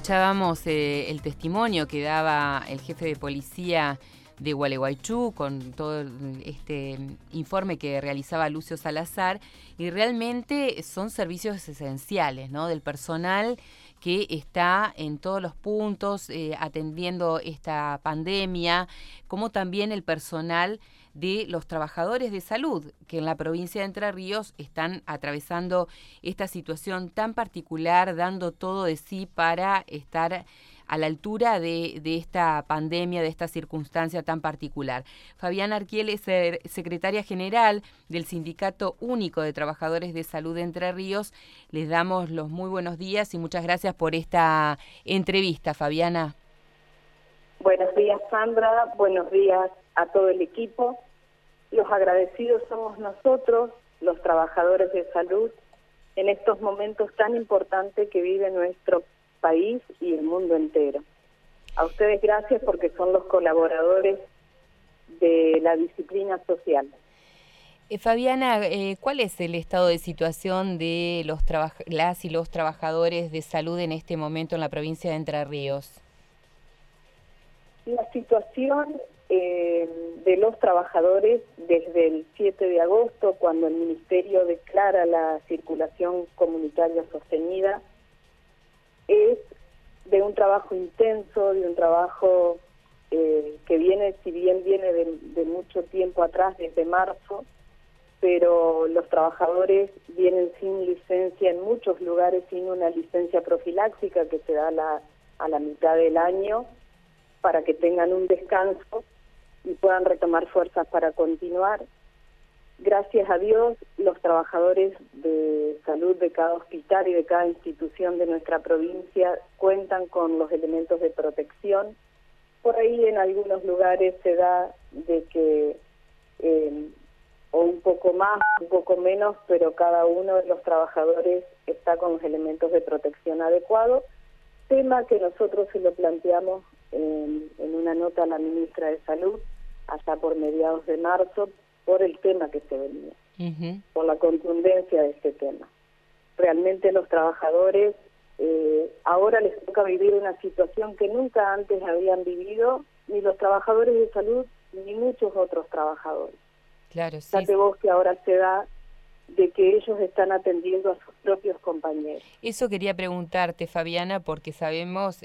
Escuchábamos el testimonio que daba el jefe de policía de Gualeguaychú con todo este informe que realizaba Lucio Salazar, y realmente son servicios esenciales, ¿no?, del personal que está en todos los puntos atendiendo esta pandemia, como también el personal de los trabajadores de salud que en la provincia de Entre Ríos están atravesando esta situación tan particular, dando todo de sí para estar a la altura de esta pandemia, de esta circunstancia tan particular. Fabiana Arquiel es secretaria general del Sindicato Único de Trabajadores de Salud de Entre Ríos. Les damos los muy buenos días y muchas gracias por esta entrevista, Fabiana. Buenos días, Sandra. Buenos días a todo el equipo. Los agradecidos somos nosotros, los trabajadores de salud, en estos momentos tan importantes que vive nuestro país y el mundo entero. A ustedes gracias porque son los colaboradores de la disciplina social. Fabiana, ¿cuál es el estado de situación de las y los trabajadores de salud en este momento en la provincia de Entre Ríos? La situación de los trabajadores desde el 7 de agosto, cuando el Ministerio declara la circulación comunitaria sostenida, es de un trabajo intenso, de un trabajo que viene, si bien viene de mucho tiempo atrás, desde marzo, pero los trabajadores vienen sin licencia en muchos lugares, sin una licencia profiláctica que se da a la mitad del año, para que tengan un descanso y puedan retomar fuerzas para continuar. Gracias a Dios, los trabajadores de salud de cada hospital y de cada institución de nuestra provincia cuentan con los elementos de protección. Por ahí en algunos lugares se da de que o un poco más, un poco menos, pero cada uno de los trabajadores está con los elementos de protección adecuados, tema que nosotros se lo planteamos en una nota a la ministra de Salud, allá por mediados de marzo, por el tema que se venía, por la contundencia de este tema. Realmente los trabajadores ahora les toca vivir una situación que nunca antes habían vivido, ni los trabajadores de salud, ni muchos otros trabajadores. Claro, sí. Fíjate vos que ahora se da de que ellos están atendiendo a sus propios compañeros. Eso quería preguntarte, Fabiana, porque sabemos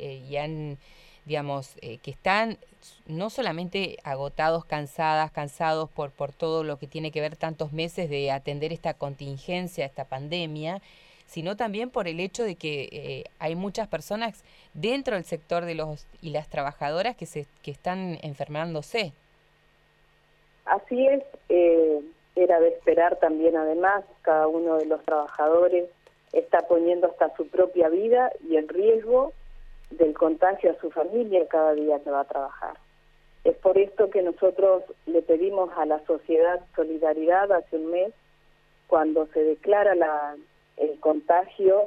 que están no solamente agotados, cansados por todo lo que tiene que ver tantos meses de atender esta contingencia, esta pandemia, sino también por el hecho de que hay muchas personas dentro del sector de los y las trabajadoras que están enfermándose. Así es, era de esperar también. Además, cada uno de los trabajadores está poniendo hasta su propia vida y el riesgo del contagio a su familia cada día que va a trabajar. Es por esto que nosotros le pedimos a la sociedad solidaridad hace un mes, cuando se declara el contagio,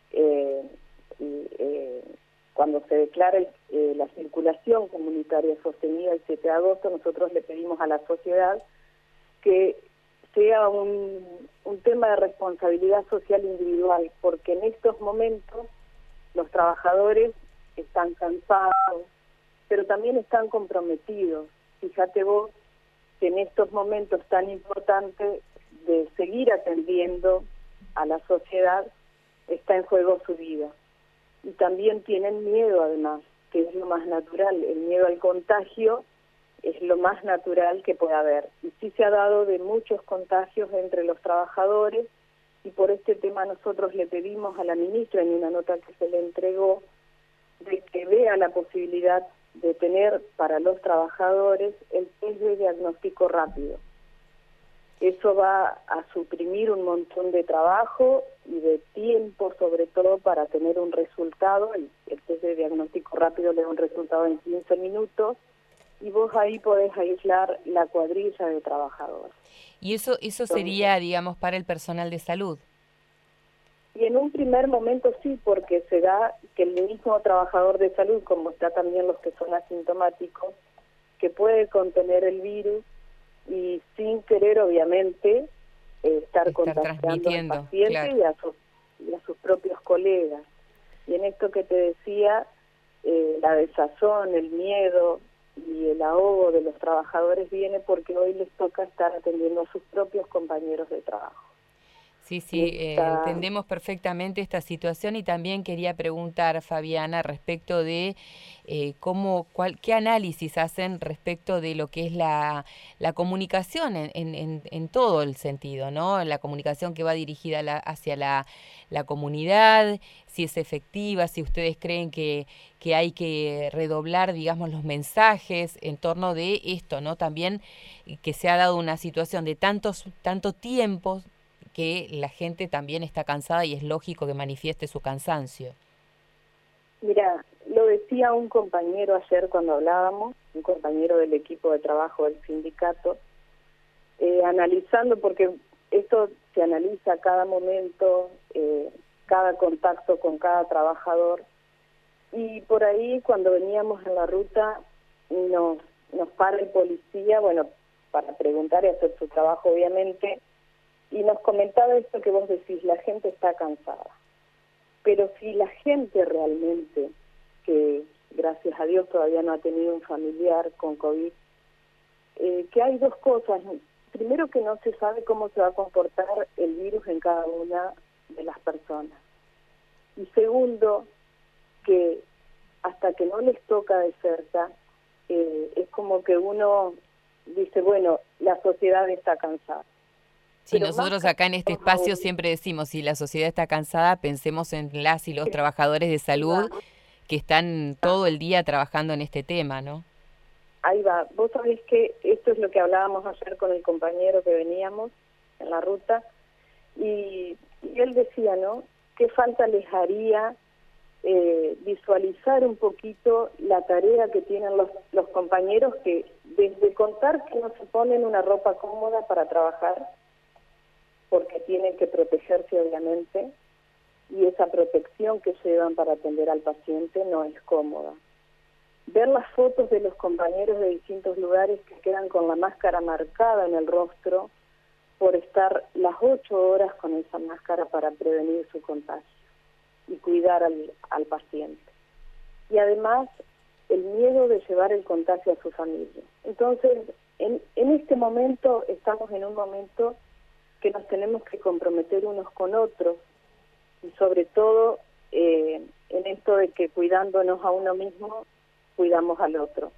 cuando se declara la circulación comunitaria sostenida el 7 de agosto, nosotros le pedimos a la sociedad que sea un tema de responsabilidad social individual, porque en estos momentos los trabajadores están cansados, pero también están comprometidos. Fíjate vos que en estos momentos tan importantes de seguir atendiendo a la sociedad está en juego su vida. Y también tienen miedo, además, que es lo más natural. El miedo al contagio es lo más natural que puede haber. Y sí se ha dado de muchos contagios entre los trabajadores, y por este tema nosotros le pedimos a la ministra, en una nota que se le entregó, de que vea la posibilidad de tener para los trabajadores el test de diagnóstico rápido. Eso va a suprimir un montón de trabajo y de tiempo, sobre todo para tener un resultado. El test de diagnóstico rápido le da un resultado en 15 minutos y vos ahí podés aislar la cuadrilla de trabajadores. Y eso sería, digamos, para el personal de salud. Y en un primer momento sí, porque se da que el mismo trabajador de salud, como está también los que son asintomáticos, que puede contener el virus y sin querer, obviamente, estar contagiando al paciente, claro, y a sus propios colegas. Y en esto que te decía, la desazón, el miedo y el ahogo de los trabajadores viene porque hoy les toca estar atendiendo a sus propios compañeros de trabajo. Sí, sí, entendemos perfectamente esta situación y también quería preguntar, Fabiana, respecto de qué análisis hacen respecto de lo que es la comunicación en todo el sentido, ¿no? La comunicación que va dirigida hacia la comunidad, si es efectiva, si ustedes creen que hay que redoblar, digamos, los mensajes en torno de esto, ¿no? También que se ha dado una situación de tanto tiempo que la gente también está cansada y es lógico que manifieste su cansancio. Mira, lo decía un compañero ayer cuando hablábamos, un compañero del equipo de trabajo del sindicato, analizando, porque esto se analiza cada momento, cada contacto con cada trabajador, y por ahí cuando veníamos en la ruta nos para el policía, bueno, para preguntar y hacer su trabajo obviamente, y nos comentaba esto que vos decís, la gente está cansada. Pero si la gente realmente, que gracias a Dios todavía no ha tenido un familiar con COVID, que hay dos cosas. Primero, que no se sabe cómo se va a comportar el virus en cada una de las personas. Y segundo, que hasta que no les toca de cerca, es como que uno dice, bueno, la sociedad está cansada. Sí, nosotros acá en este espacio siempre decimos, si la sociedad está cansada, pensemos en las y los trabajadores de salud que están todo el día trabajando en este tema, ¿no? Ahí va. Vos sabés que esto es lo que hablábamos ayer con el compañero que veníamos en la ruta, y él decía, ¿no?, qué falta les haría visualizar un poquito la tarea que tienen los compañeros, que desde contar que no se ponen una ropa cómoda para trabajar, porque tienen que protegerse obviamente, y esa protección que llevan para atender al paciente no es cómoda. Ver las fotos de los compañeros de distintos lugares que quedan con la máscara marcada en el rostro por estar las 8 horas con esa máscara para prevenir su contagio y cuidar al paciente. Y además el miedo de llevar el contagio a su familia. Entonces, en este momento estamos en un momento que nos tenemos que comprometer unos con otros, y sobre todo en esto de que cuidándonos a uno mismo, cuidamos al otro.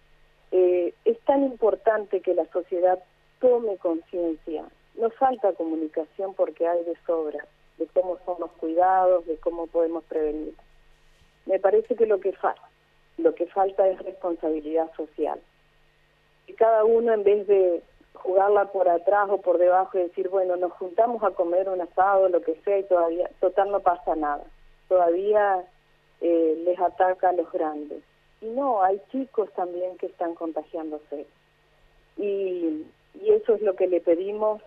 Es tan importante que la sociedad tome conciencia. Nos falta comunicación porque hay de sobra, de cómo son los cuidados, de cómo podemos prevenir. Me parece que lo que falta es responsabilidad social. Y cada uno, en vez de jugarla por atrás o por debajo y decir, bueno, nos juntamos a comer un asado, lo que sea, y todavía, total, no pasa nada. Todavía les ataca a los grandes. Y no, hay chicos también que están contagiándose. Y eso es lo que le pedimos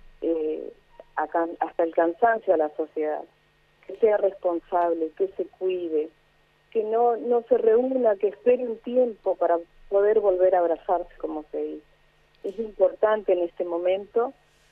hasta el cansancio a la sociedad. Que sea responsable, que se cuide, que no se reúna, que espere un tiempo para poder volver a abrazarse, como se dice. Es importante en este momento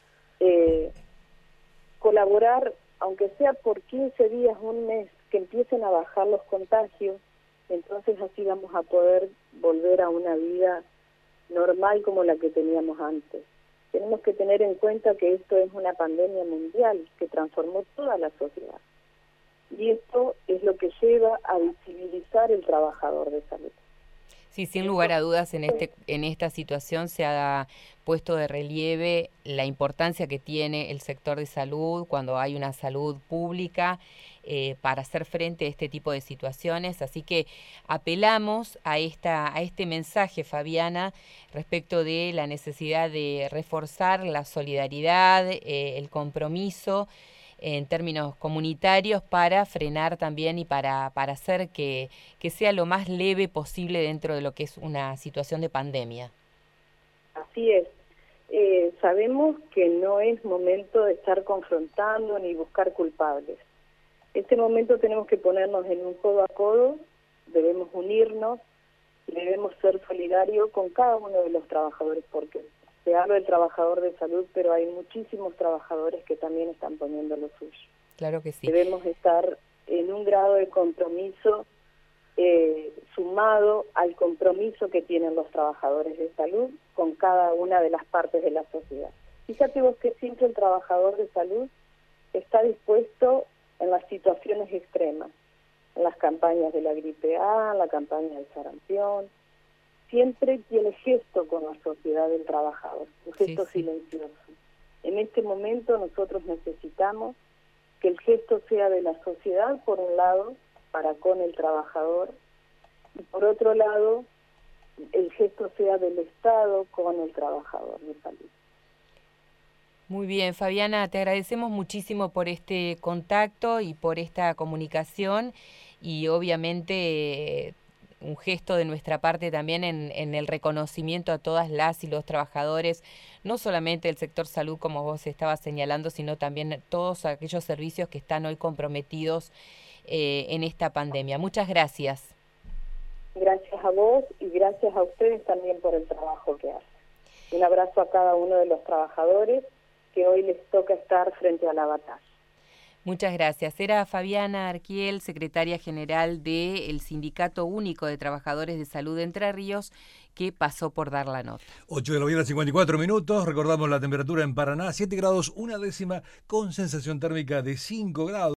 colaborar, aunque sea por 15 días, un mes, que empiecen a bajar los contagios, entonces así vamos a poder volver a una vida normal como la que teníamos antes. Tenemos que tener en cuenta que esto es una pandemia mundial que transformó toda la sociedad. Y esto es lo que lleva a visibilizar el trabajador de salud. Sí, sin lugar a dudas, en esta situación se ha puesto de relieve la importancia que tiene el sector de salud cuando hay una salud pública para hacer frente a este tipo de situaciones. Así que apelamos a este mensaje, Fabiana, respecto de la necesidad de reforzar la solidaridad, el compromiso en términos comunitarios para frenar también y para hacer que sea lo más leve posible dentro de lo que es una situación de pandemia. Así es. Sabemos que no es momento de estar confrontando ni buscar culpables. Este momento tenemos que ponernos en un codo a codo, debemos unirnos y debemos ser solidarios con cada uno de los trabajadores, porque se habla del trabajador de salud, pero hay muchísimos trabajadores que también están poniendo lo suyo. Claro que sí. Debemos estar en un grado de compromiso sumado al compromiso que tienen los trabajadores de salud con cada una de las partes de la sociedad. Fíjate vos que siempre el trabajador de salud está dispuesto en las situaciones extremas, en las campañas de la gripe A, en la campaña del sarampión, siempre tiene gesto con la sociedad del trabajador, un gesto silencioso. En este momento nosotros necesitamos que el gesto sea de la sociedad, por un lado, para con el trabajador, y por otro lado, el gesto sea del Estado con el trabajador de salud. Muy bien, Fabiana, te agradecemos muchísimo por este contacto y por esta comunicación y obviamente un gesto de nuestra parte también en el reconocimiento a todas las y los trabajadores, no solamente del sector salud como vos estabas señalando, sino también todos aquellos servicios que están hoy comprometidos en esta pandemia. Muchas gracias. Gracias a vos y gracias a ustedes también por el trabajo que hacen. Un abrazo a cada uno de los trabajadores que hoy les toca estar frente a la batalla. Muchas gracias. Era Fabiana Arquiel, secretaria general del Sindicato Único de Trabajadores de Salud de Entre Ríos, que pasó por dar la nota. 8 de la mañana, 54 minutos. Recordamos la temperatura en Paraná, 7 grados, 1 décima, con sensación térmica de 5 grados.